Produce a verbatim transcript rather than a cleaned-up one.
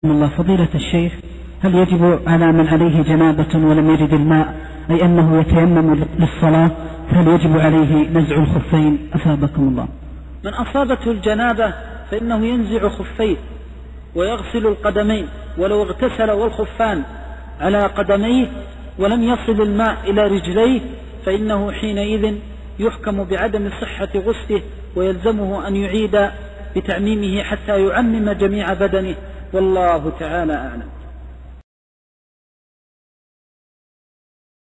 الله فضيلة الشيخ، هل يجب على من عليه جنابة ولم يجد الماء أي أنه يتيمم للصلاة، هل يجب عليه نزع الخفين؟ أثابكم الله. من أصابته الجنابة فإنه ينزع خفيه ويغسل القدمين، ولو اغتسل والخفان على قدميه ولم يصل الماء إلى رجليه فإنه حينئذ يحكم بعدم صحة غسله ويلزمه أن يعيد بتعميمه حتى يعمم جميع بدنه، والله تعالى أعلم.